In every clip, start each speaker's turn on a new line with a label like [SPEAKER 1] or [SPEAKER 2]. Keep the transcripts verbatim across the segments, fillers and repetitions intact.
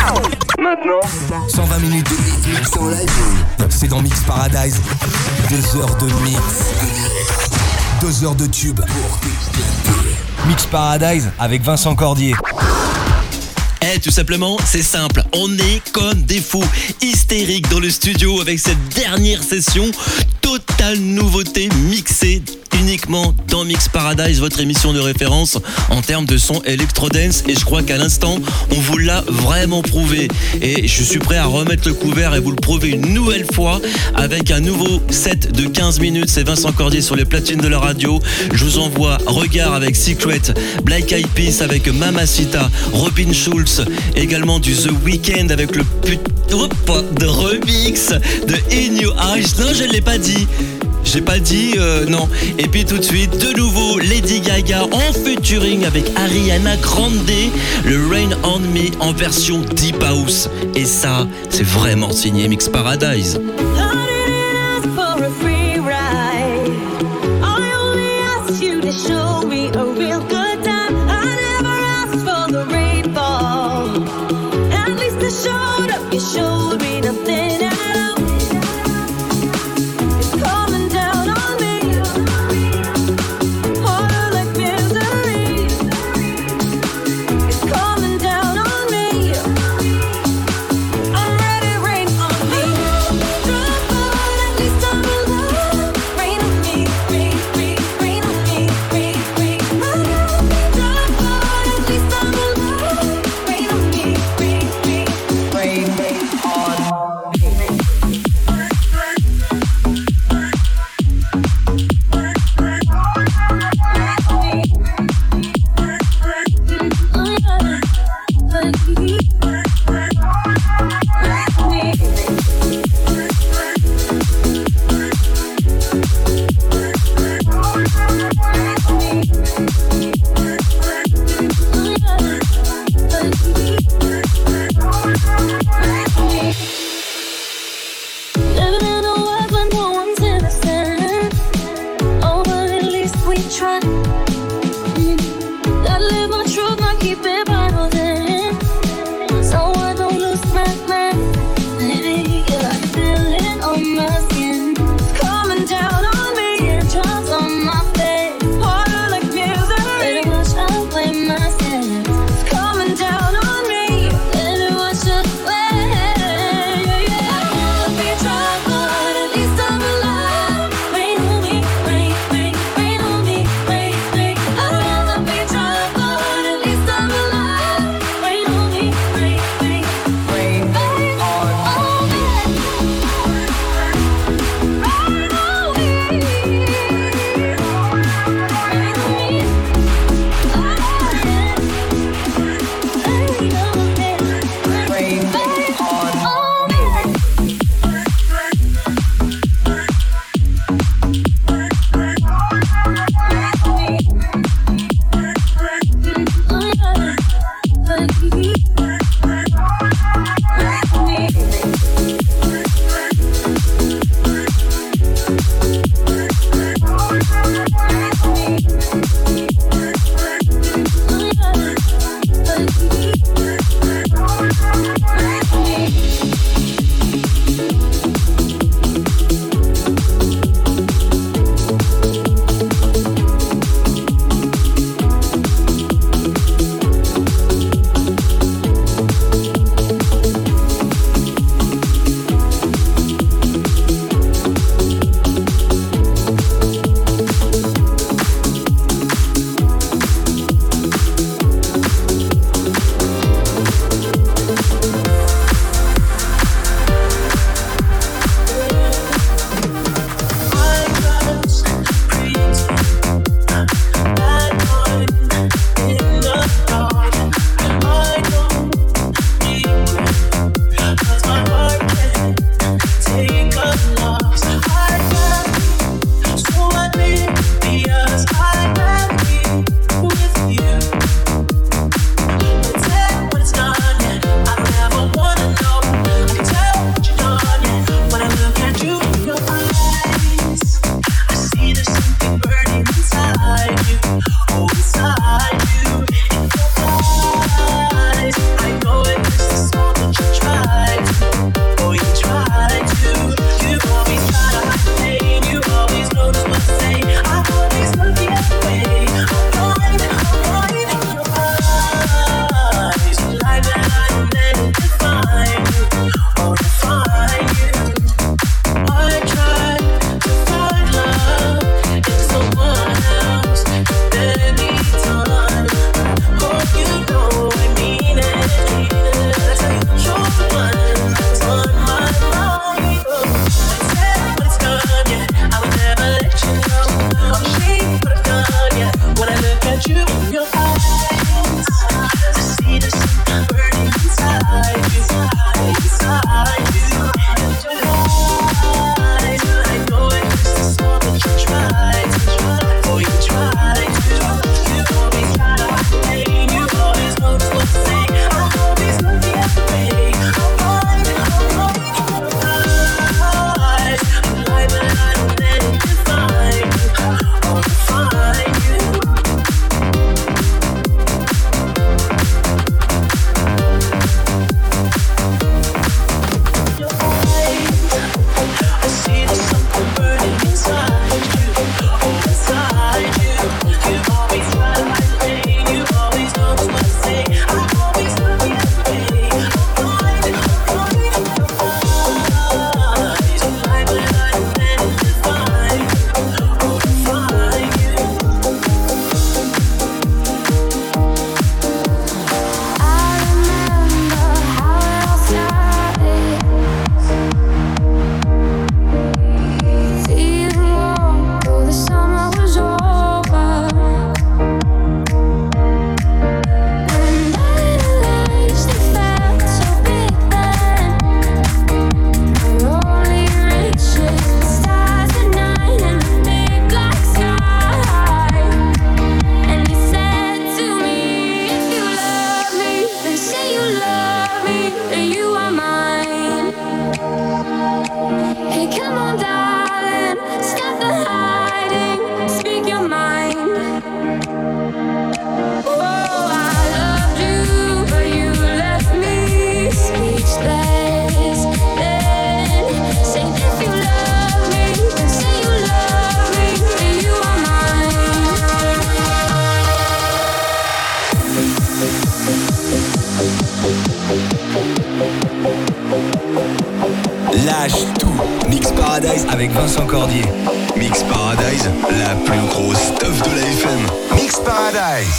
[SPEAKER 1] Maintenant,
[SPEAKER 2] cent vingt minutes de mix en live. C'est dans Mix Paradise. Deux heures de mix. Deux heures de tube. Mix Paradise avec Vincent Cordier.
[SPEAKER 3] Eh, tout simplement, c'est simple. On est comme des fous, hystériques dans le studio avec cette dernière session. Totale nouveauté mixée uniquement dans Mix Paradise, votre émission de référence en termes de son électro-dance. Et je crois qu'à l'instant, on vous l'a vraiment prouvé. Et je suis prêt à remettre le couvert et vous le prouver une nouvelle fois avec un nouveau set de quinze minutes. C'est Vincent Cordier sur les platines de la radio. Je vous envoie Regard avec Secret, Black Eyed Peas avec Mamacita, Robin Schulz, également du The Weeknd avec le put... de remix de In Your Eyes. Non, je ne l'ai pas dit. J'ai pas dit euh, non. Et puis tout de suite, de nouveau, Lady Gaga en featuring avec Ariana Grande, le Rain on Me en version Deep House. Et ça, c'est vraiment signé Mix Paradise.
[SPEAKER 4] From
[SPEAKER 2] Lâche tout. Mix Paradise avec Vincent Cordier.
[SPEAKER 1] Mix Paradise, la plus grosse stuff de la F M.
[SPEAKER 4] Mix Paradise.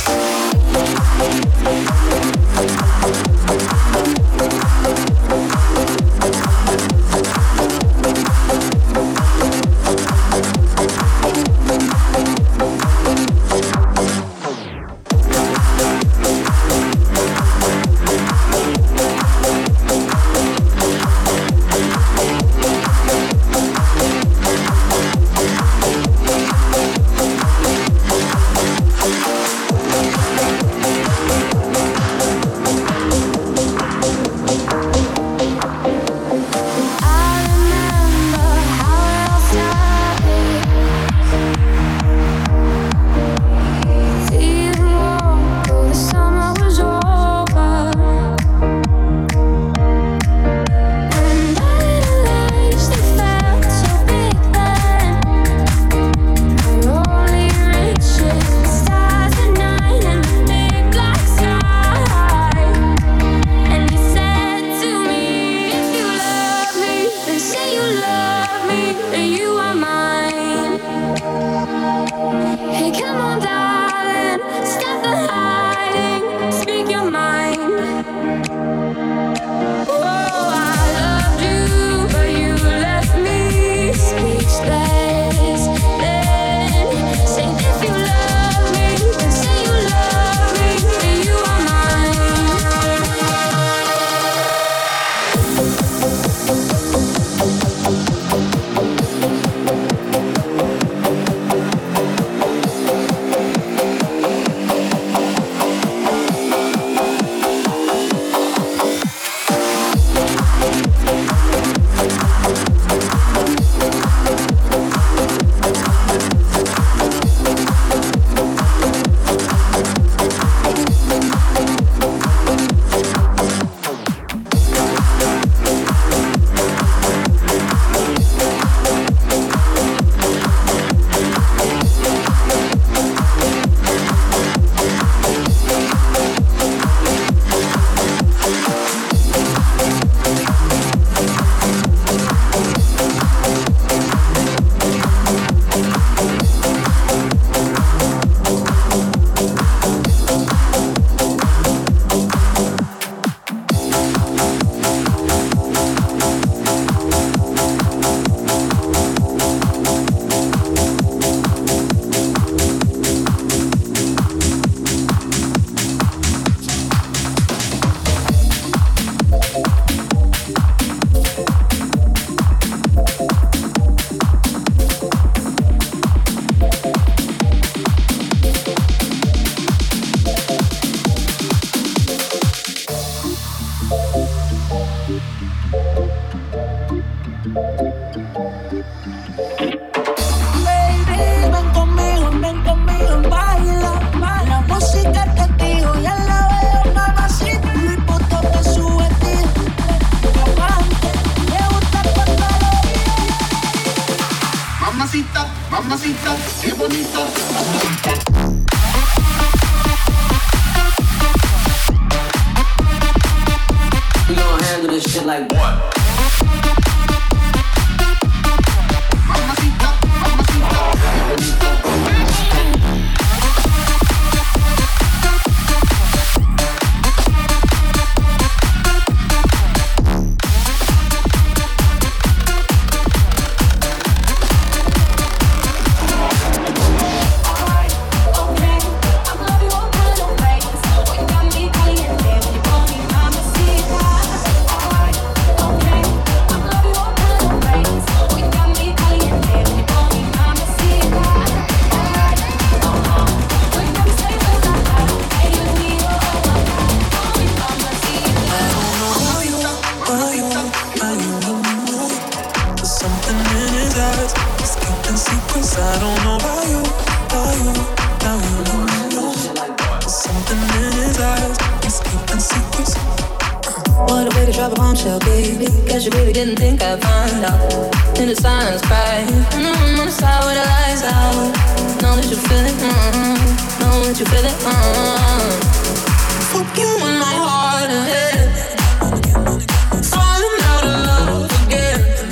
[SPEAKER 5] Falling out of love again.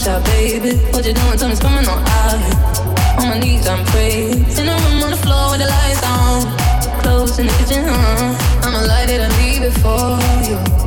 [SPEAKER 4] shot, baby. What you doing? Tell me, coming on out here. On my knees, I'm praying. In the room on the floor with the lights on. Close in the kitchen, huh? I'ma light it and leave it for you.